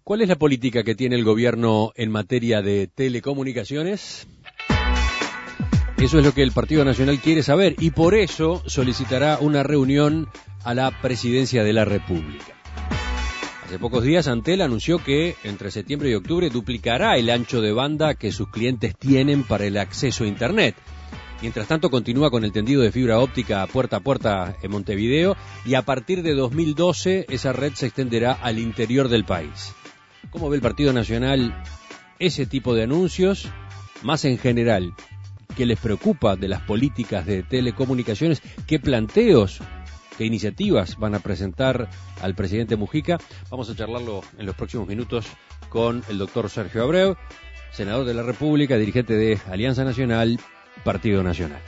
¿Cuál es la política que tiene el gobierno en materia de telecomunicaciones? Eso es lo que el Partido Nacional quiere saber y por eso solicitará una reunión a la Presidencia de la República. Hace pocos días Antel anunció que entre septiembre y octubre duplicará el ancho de banda que sus clientes tienen para el acceso a Internet. Mientras tanto continúa con el tendido de fibra óptica puerta a puerta en Montevideo y a partir de 2012 esa red se extenderá al interior del país. ¿Cómo ve el Partido Nacional ese tipo de anuncios? Más en general, ¿qué les preocupa de las políticas de telecomunicaciones? ¿Qué planteos, qué iniciativas van a presentar al presidente Mujica? Vamos a charlarlo en los próximos minutos con el doctor Sergio Abreu, senador de la República, dirigente de Alianza Nacional, Partido Nacional.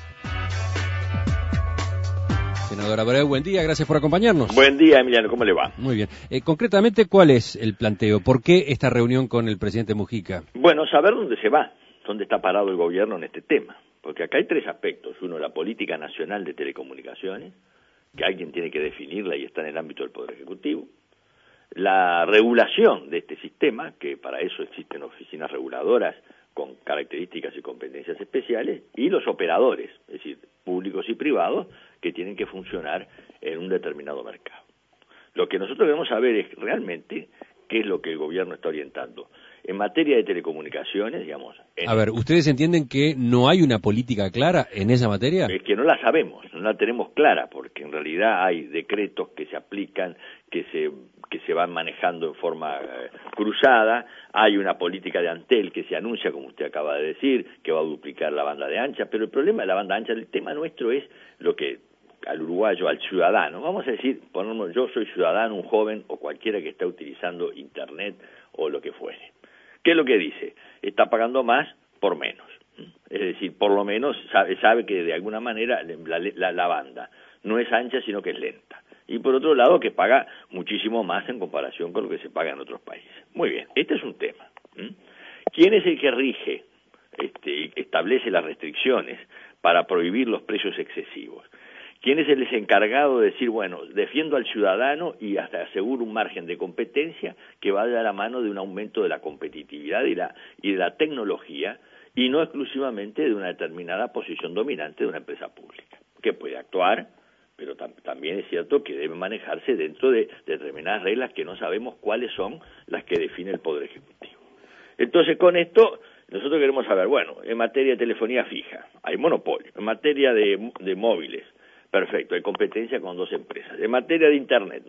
Senador Abreu, buen día, gracias por acompañarnos. Buen día, Emiliano, ¿cómo le va? Muy bien. Concretamente, ¿cuál es el planteo? ¿Por qué esta reunión con el presidente Mujica? Bueno, saber dónde se va, dónde está parado el gobierno en este tema. Porque acá hay tres aspectos. Uno, la política nacional de telecomunicaciones, que alguien tiene que definirla y está en el ámbito del Poder Ejecutivo. La regulación de este sistema, que para eso existen oficinas reguladoras con características y competencias especiales, y los operadores, es decir, públicos y privados, que tienen que funcionar en un determinado mercado. Lo que nosotros debemos saber es realmente qué es lo que el gobierno está orientando. En materia de telecomunicaciones, digamos... A ver, ¿ustedes entienden que no hay una política clara en esa materia? Es que no la sabemos, no la tenemos clara, porque en realidad hay decretos que se aplican, que se van manejando en forma cruzada, hay una política de Antel que se anuncia, como usted acaba de decir, que va a duplicar la banda de ancha, pero el problema de la banda ancha, el tema nuestro es lo que al uruguayo, al ciudadano, vamos a decir, yo soy ciudadano, un joven o cualquiera que está utilizando Internet o lo que fuere. ¿Qué es lo que dice? Está pagando más por menos. Es decir, por lo menos sabe que de alguna manera la banda no es ancha, sino que es lenta. Y por otro lado, que paga muchísimo más en comparación con lo que se paga en otros países. Muy bien, este es un tema. ¿Quién es el que rige, establece las restricciones para prohibir los precios excesivos? ¿Quién es el encargado de decir, bueno, defiendo al ciudadano y hasta aseguro un margen de competencia que vaya de la mano de un aumento de la competitividad y de la tecnología y no exclusivamente de una determinada posición dominante de una empresa pública, que puede actuar, pero también es cierto que debe manejarse dentro de determinadas reglas que no sabemos cuáles son las que define el Poder Ejecutivo. Entonces, con esto, nosotros queremos saber, bueno, en materia de telefonía fija, hay monopolio, en materia de móviles, perfecto, hay competencia con dos empresas. En materia de Internet,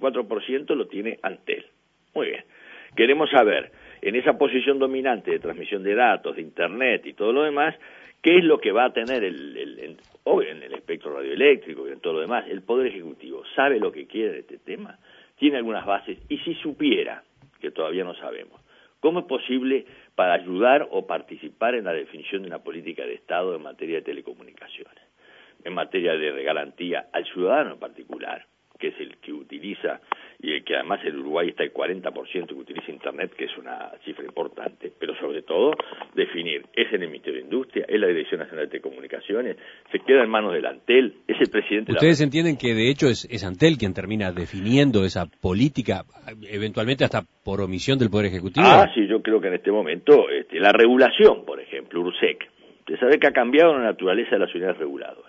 94% lo tiene Antel. Muy bien. Queremos saber, en esa posición dominante de transmisión de datos, de Internet y todo lo demás, qué es lo que va a tener en el espectro radioeléctrico y en todo lo demás. El Poder Ejecutivo sabe lo que quiere de este tema, tiene algunas bases, y si supiera, que todavía no sabemos, ¿cómo es posible para ayudar o participar en la definición de una política de Estado en materia de telecomunicaciones? En materia de garantía al ciudadano en particular, que es el que utiliza, y el que además el Uruguay está el 40% que utiliza Internet, que es una cifra importante, pero sobre todo definir, ¿es el Ministerio de Industria? ¿Es la Dirección Nacional de Telecomunicaciones? ¿Se queda en manos del Antel? ¿Es el presidente? ¿Ustedes entienden que de hecho es Antel quien termina definiendo esa política, eventualmente hasta por omisión del Poder Ejecutivo? Sí, yo creo que en este momento, la regulación, por ejemplo, URSEC, usted sabe que ha cambiado la naturaleza de las unidades reguladoras.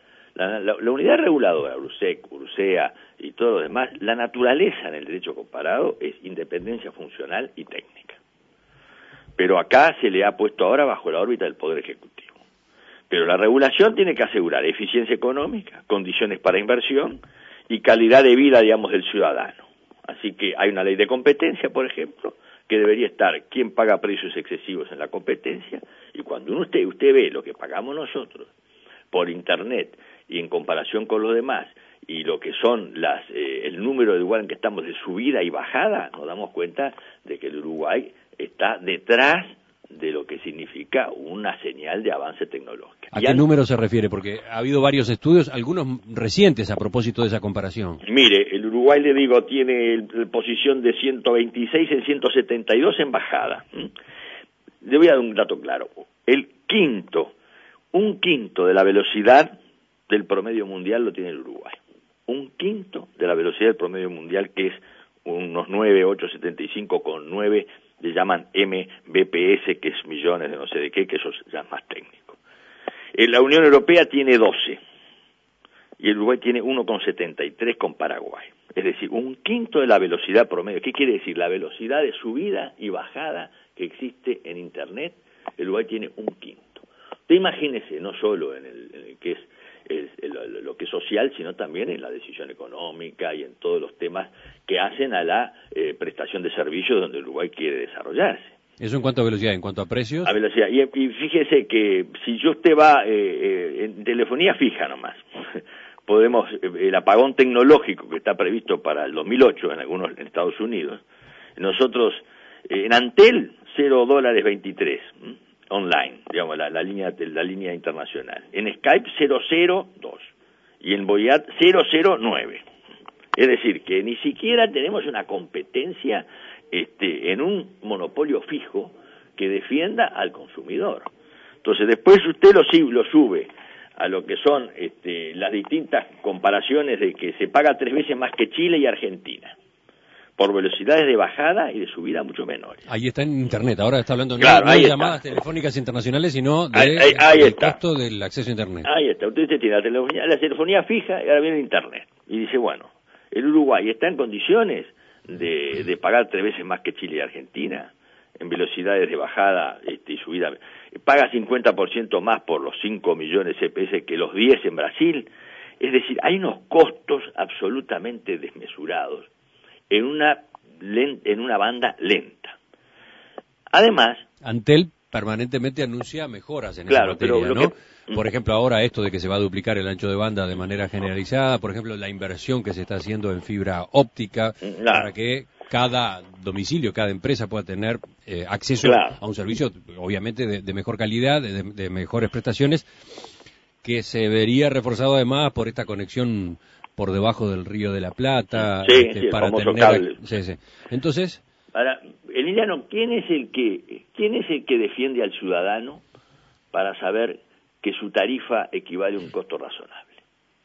La unidad reguladora, URSEC, URSEA y todo lo demás, la naturaleza en el derecho comparado es independencia funcional y técnica. Pero acá se le ha puesto ahora bajo la órbita del Poder Ejecutivo. Pero la regulación tiene que asegurar eficiencia económica, condiciones para inversión y calidad de vida, digamos, del ciudadano. Así que hay una ley de competencia, por ejemplo, que debería estar quién paga precios excesivos en la competencia, y cuando usted ve lo que pagamos nosotros por Internet y en comparación con los demás, y lo que son el número de lugar en que estamos de subida y bajada, nos damos cuenta de que el Uruguay está detrás de lo que significa una señal de avance tecnológico. ¿A qué número se refiere? Porque ha habido varios estudios, algunos recientes a propósito de esa comparación. Mire, el Uruguay, le digo, tiene posición de 126 en 172 en bajada. Le voy a dar un dato claro. Un quinto de la velocidad del promedio mundial lo tiene el Uruguay. Un quinto de la velocidad del promedio mundial, que es unos 9.875,9 le llaman Mbps, que es millones de no sé de qué, que eso ya es más técnico. La Unión Europea tiene 12 y el Uruguay tiene 1,73 con Paraguay. Es decir, un quinto de la velocidad promedio. ¿Qué quiere decir? La velocidad de subida y bajada que existe en Internet, el Uruguay tiene un quinto. Usted imagínese, no solo en el que es lo que es social, sino también en la decisión económica y en todos los temas que hacen a la prestación de servicios donde el Uruguay quiere desarrollarse. ¿Eso en cuanto a velocidad? ¿En cuanto a precios? A velocidad. Y fíjese que si usted va en telefonía fija nomás, podemos, el apagón tecnológico que está previsto para el 2008 en Estados Unidos, nosotros en Antel $0.23 online, digamos, la línea internacional. En Skype 002 y en Voyat 009. Es decir, que ni siquiera tenemos una competencia en un monopolio fijo que defienda al consumidor. Entonces, después usted lo sube a lo que son las distintas comparaciones de que se paga 3 veces más que Chile y Argentina, por velocidades de bajada y de subida mucho menores. Ahí está en Internet, ahora está hablando claro, no de llamadas telefónicas internacionales, sino del costo del acceso a Internet. Ahí está, usted tiene la telefonía fija y ahora viene Internet. Y dice, bueno, el Uruguay está en condiciones de pagar 3 veces más que Chile y Argentina en velocidades de bajada y subida. Paga 50% más por los 5 millones CPS que los 10 en Brasil. Es decir, hay unos costos absolutamente desmesurados en una banda lenta. Además, Antel permanentemente anuncia mejoras en esa materia, ¿no? Por ejemplo, ahora esto de que se va a duplicar el ancho de banda de manera generalizada, por ejemplo, la inversión que se está haciendo en fibra óptica para que cada domicilio, cada empresa pueda tener acceso a un servicio, obviamente, de mejor calidad, de mejores prestaciones, que se vería reforzado además por esta conexión por debajo del Río de la Plata, para tener Entonces, Emiliano, ¿quién es el que defiende al ciudadano para saber que su tarifa equivale a un costo razonable?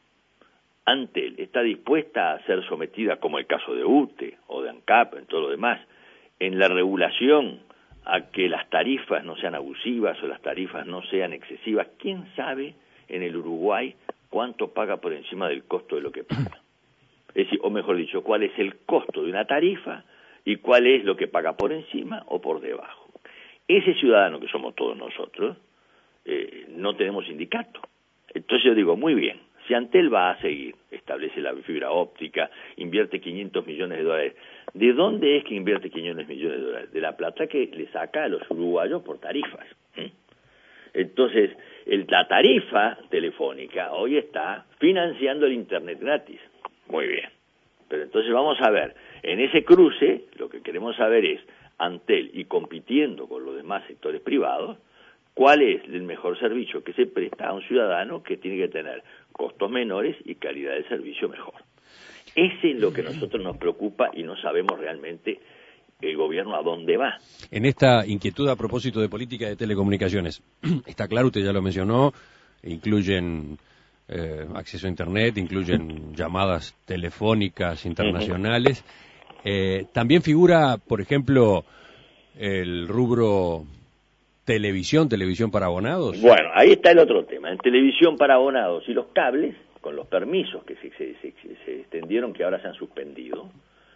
Antel está dispuesta a ser sometida, como el caso de UTE o de ANCAP, en todo lo demás, en la regulación a que las tarifas no sean abusivas o las tarifas no sean excesivas. ¿Quién sabe en el Uruguay cuánto paga por encima del costo de lo que paga? Es decir, o mejor dicho, cuál es el costo de una tarifa y cuál es lo que paga por encima o por debajo. Ese ciudadano que somos todos nosotros, no tenemos sindicato. Entonces yo digo, muy bien, si Antel va a seguir, establece la fibra óptica, invierte $500 millones, ¿de dónde es que invierte $500 millones? De la plata que le saca a los uruguayos por tarifas. Entonces, la tarifa telefónica hoy está financiando el Internet gratis. Muy bien. Pero entonces vamos a ver, en ese cruce, lo que queremos saber es, Antel y compitiendo con los demás sectores privados, ¿cuál es el mejor servicio que se presta a un ciudadano que tiene que tener costos menores y calidad de servicio mejor? Ese es lo que a nosotros nos preocupa y no sabemos realmente el gobierno a dónde va. En esta inquietud a propósito de política de telecomunicaciones, está claro, usted ya lo mencionó, incluyen acceso a Internet, incluyen llamadas telefónicas internacionales. También figura, por ejemplo, el rubro televisión para abonados. Bueno, ahí está el otro tema. En televisión para abonados y los cables, con los permisos que se extendieron, que ahora se han suspendido,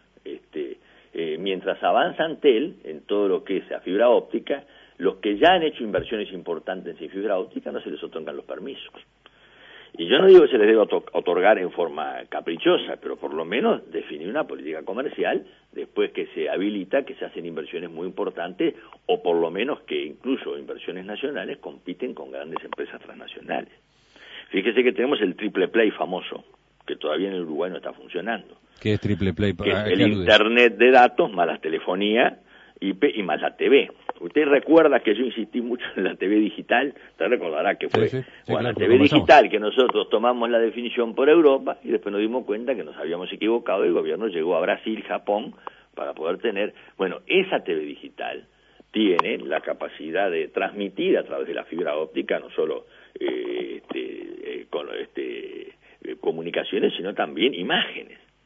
mientras avanza Antel en todo lo que es a fibra óptica, los que ya han hecho inversiones importantes en fibra óptica no se les otorgan los permisos. Y yo no digo que se les deba otorgar en forma caprichosa, pero por lo menos definir una política comercial después que se habilita, que se hacen inversiones muy importantes, o por lo menos que incluso inversiones nacionales compiten con grandes empresas transnacionales. Fíjese que tenemos el triple play famoso, que todavía en el Uruguay no está funcionando. ¿Qué es triple play? Que es el Internet de datos más la telefonía IP y más la TV. Usted recuerda que yo insistí mucho en la TV digital, usted recordará que fue claro, la TV digital, que nosotros tomamos la definición por Europa y después nos dimos cuenta que nos habíamos equivocado y el gobierno llegó a Brasil, Japón, para poder tener, esa TV digital tiene la capacidad de transmitir a través de la fibra óptica no solo comunicaciones, sino también imágenes.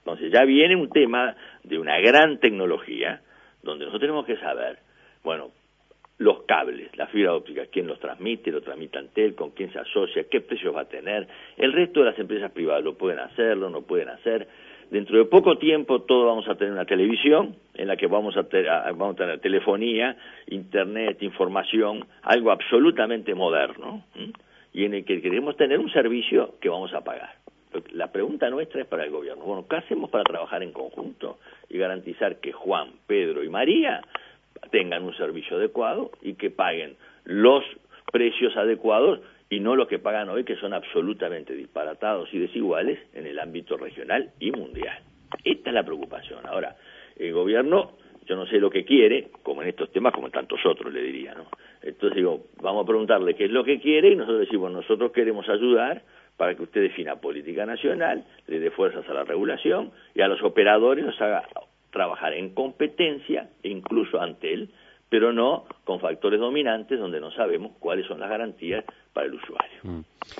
Entonces ya viene un tema de una gran tecnología, donde nosotros tenemos que saber, bueno, los cables, la fibra óptica, quién los transmite, lo transmite Antel, con quién se asocia, qué precios va a tener. El resto de las empresas privadas lo pueden hacerlo, no pueden hacer. Dentro de poco tiempo todos vamos a tener una televisión en la que vamos a tener telefonía, internet, información, algo absolutamente moderno, y en el que queremos tener un servicio que vamos a pagar. La pregunta nuestra es para el gobierno. Bueno, ¿qué hacemos para trabajar en conjunto y garantizar que Juan, Pedro y María tengan un servicio adecuado y que paguen los precios adecuados y no los que pagan hoy, que son absolutamente disparatados y desiguales en el ámbito regional y mundial? Esta es la preocupación. Ahora, el gobierno, yo no sé lo que quiere, como en estos temas, como en tantos otros, le diría, ¿no? Entonces digo, vamos a preguntarle qué es lo que quiere y nosotros decimos, nosotros queremos ayudar para que usted defina política nacional, le dé fuerzas a la regulación y a los operadores los haga trabajar en competencia, e incluso ante él, pero no con factores dominantes donde no sabemos cuáles son las garantías para el usuario.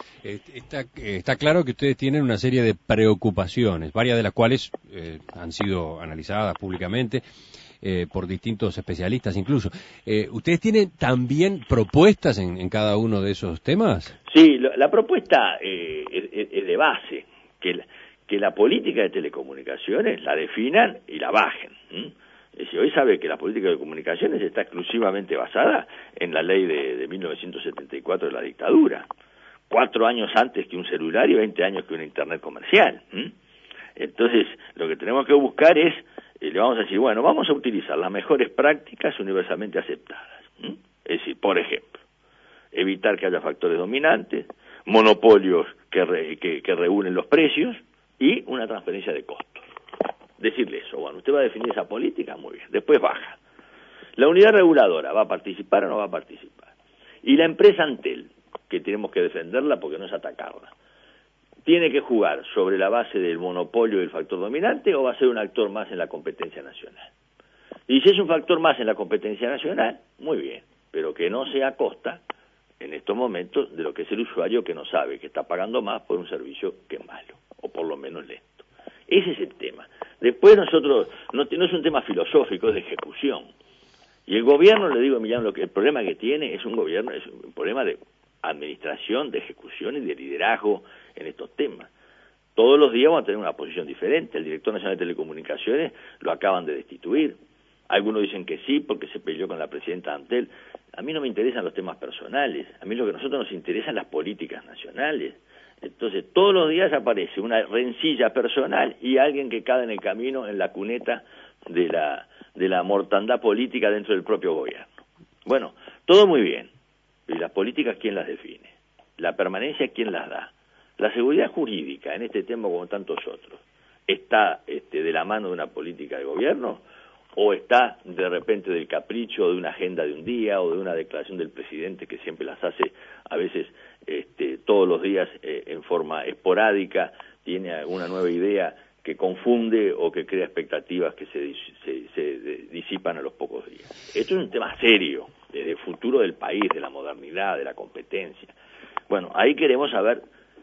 Está claro que ustedes tienen una serie de preocupaciones, varias de las cuales han sido analizadas públicamente por distintos especialistas incluso. ¿Ustedes tienen también propuestas en cada uno de esos temas? Sí, la propuesta es de base, que la política de telecomunicaciones la definan y la bajen. Es decir, hoy sabe que la política de comunicaciones está exclusivamente basada en la ley de 1974 de la dictadura, 4 años antes que un celular y 20 años que una internet comercial. Entonces, lo que tenemos que buscar es, le vamos a decir, bueno, vamos a utilizar las mejores prácticas universalmente aceptadas. Es decir, por ejemplo, evitar que haya factores dominantes, monopolios que reúnen los precios y una transferencia de costos. Decirle eso, bueno, usted va a definir esa política, muy bien, después baja. La unidad reguladora, ¿va a participar o no va a participar? Y la empresa Antel, que tenemos que defenderla porque no es atacarla, ¿tiene que jugar sobre la base del monopolio del factor dominante o va a ser un actor más en la competencia nacional? Y si es un factor más en la competencia nacional, muy bien, pero que no sea a costa, en estos momentos, de lo que es el usuario que no sabe que está pagando más por un servicio que es malo, o por lo menos lento. Ese es el tema. Después nosotros, no es un tema filosófico, es de ejecución. Y el gobierno, le digo a Emiliano, el problema que tiene es un problema de administración, de ejecución y de liderazgo en estos temas. Todos los días vamos a tener una posición diferente. El director nacional de telecomunicaciones lo acaban de destituir. Algunos dicen que sí porque se peleó con la presidenta Antel. A mí no me interesan los temas personales. A mí lo que a nosotros nos interesan las políticas nacionales. Entonces, todos los días aparece una rencilla personal y alguien que cae en el camino, en la cuneta de la mortandad política dentro del propio gobierno. Bueno, todo muy bien. ¿Y las políticas quién las define? ¿La permanencia quién las da? La seguridad jurídica en este tema, como tantos otros, ¿está de la mano de una política de gobierno o está de repente del capricho de una agenda de un día o de una declaración del presidente que siempre las hace a veces todos los días en forma esporádica, tiene alguna nueva idea que confunde o que crea expectativas que se disipan a los pocos días? Esto es un tema serio, del futuro del país, de la modernidad, de la competencia. Bueno, ahí queremos saber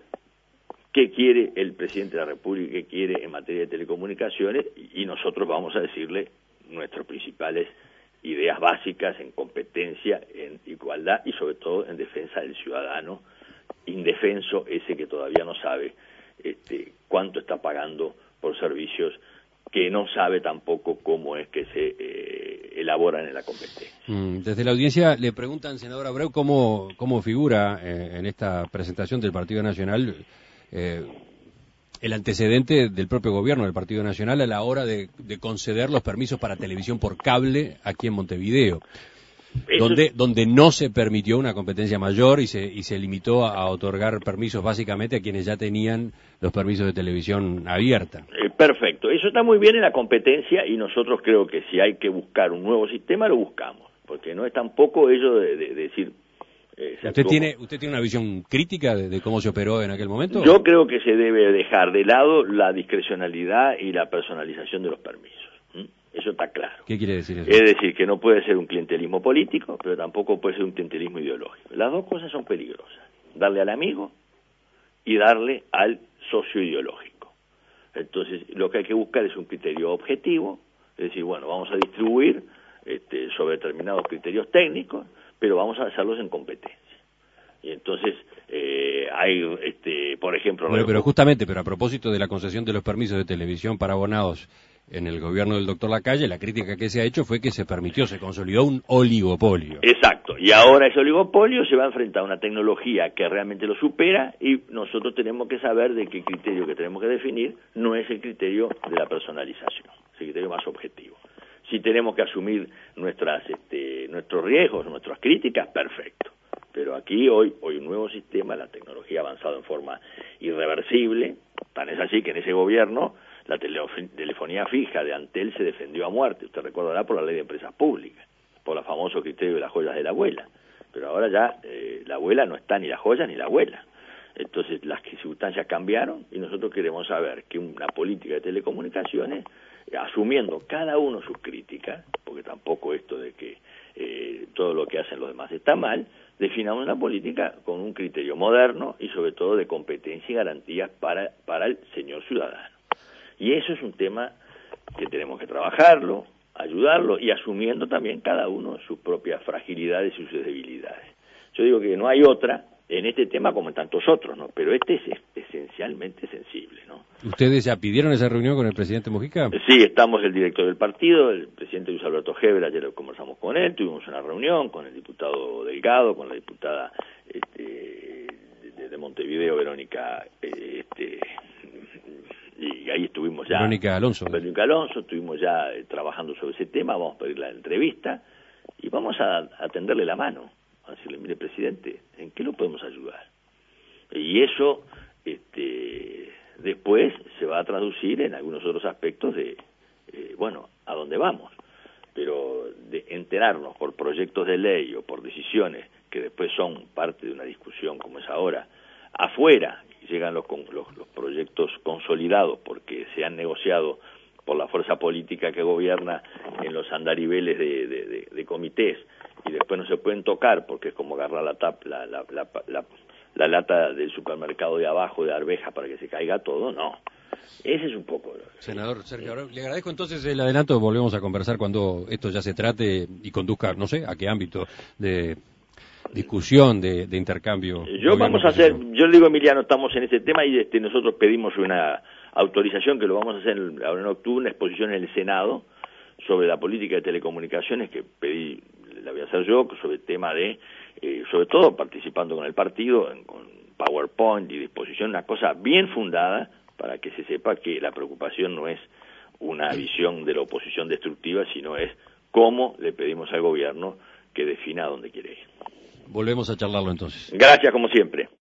qué quiere el presidente de la República, qué quiere en materia de telecomunicaciones, y nosotros vamos a decirle nuestras principales ideas básicas en competencia, en igualdad y sobre todo en defensa del ciudadano indefenso, ese que todavía no sabe cuánto está pagando por servicios, que no sabe tampoco cómo es que se elaboran en la competencia. Desde la audiencia le preguntan, senador Abreu, cómo figura en esta presentación del Partido Nacional el antecedente del propio gobierno del Partido Nacional a la hora de conceder los permisos para televisión por cable aquí en Montevideo, donde no se permitió una competencia mayor y se limitó a otorgar permisos básicamente a quienes ya tenían los permisos de televisión abierta. Perfecto, eso está muy bien en la competencia y nosotros creo que si hay que buscar un nuevo sistema lo buscamos, porque no es tampoco ello de decir... ¿Usted tiene una visión crítica de cómo se operó en aquel momento? Yo creo que se debe dejar de lado la discrecionalidad y la personalización de los permisos. Eso está claro. ¿Qué quiere decir eso? Es decir, que no puede ser un clientelismo político, pero tampoco puede ser un clientelismo ideológico. Las dos cosas son peligrosas. Darle al amigo y darle al socio ideológico. Entonces, lo que hay que buscar es un criterio objetivo, es decir, bueno, vamos a distribuir sobre determinados criterios técnicos, pero vamos a hacerlos en competencia. Y entonces hay, por ejemplo... Bueno, pero justamente, pero a propósito de la concesión de los permisos de televisión para abonados en el gobierno del doctor Lacalle, la crítica que se ha hecho fue que se permitió, se consolidó un oligopolio. Exacto, y ahora ese oligopolio se va a enfrentar a una tecnología que realmente lo supera y nosotros tenemos que saber de qué criterio que tenemos que definir no es el criterio de la personalización, es el criterio más objetivo. Si tenemos que asumir nuestros riesgos, nuestras críticas, perfecto. Pero aquí hoy un nuevo sistema, la tecnología ha avanzado en forma irreversible, tan es así que en ese gobierno la telefonía fija de Antel se defendió a muerte, usted recordará, por la ley de empresas públicas, por el famoso criterio de las joyas de la abuela, pero ahora ya la abuela no está ni la joya ni la abuela. Entonces las circunstancias cambiaron y nosotros queremos saber que una política de telecomunicaciones, asumiendo cada uno sus críticas, porque tampoco esto de que todo lo que hacen los demás está mal, definamos una política con un criterio moderno y sobre todo de competencia y garantías para el señor ciudadano. Y eso es un tema que tenemos que trabajarlo, ayudarlo y asumiendo también cada uno sus propias fragilidades y sus debilidades. Yo digo que no hay otra en este tema como en tantos otros, ¿no? Pero este es esencialmente sensible, ¿no? ¿Ustedes ya pidieron esa reunión con el presidente Mujica? Sí, estamos el director del partido, el presidente Luis Alberto Heber, ayer conversamos con él, tuvimos una reunión con el diputado Delgado, con la diputada de Montevideo, Verónica, y ahí estuvimos ya. Verónica Alonso, estuvimos ya trabajando sobre ese tema, vamos a pedir la entrevista y vamos a tenderle la mano, a decirle, mire presidente, ¿en qué lo podemos ayudar? Y eso, después se va a traducir en algunos otros aspectos de, a dónde vamos. Pero de enterarnos por proyectos de ley o por decisiones que después son parte de una discusión como es ahora, afuera, y llegan los proyectos consolidados porque se han negociado por la fuerza política que gobierna en los andariveles de comités, y después no se pueden tocar porque es como agarrar la lata del supermercado de abajo de arveja para que se caiga todo, no. Ese es un poco... Senador Sergio, le agradezco entonces el adelanto, volvemos a conversar cuando esto ya se trate y conduzca, no sé, a qué ámbito de discusión, de intercambio. Yo le digo a Emiliano, estamos en este tema y nosotros pedimos una autorización que lo vamos a hacer ahora en octubre, una exposición en el Senado sobre la política de telecomunicaciones que pedí, la voy a hacer yo, sobre el tema de, sobre todo participando con el partido, con PowerPoint y disposición, una cosa bien fundada para que se sepa que la preocupación no es una visión de la oposición destructiva, sino es cómo le pedimos al gobierno que defina a dónde quiere ir. Volvemos a charlarlo entonces. Gracias, como siempre.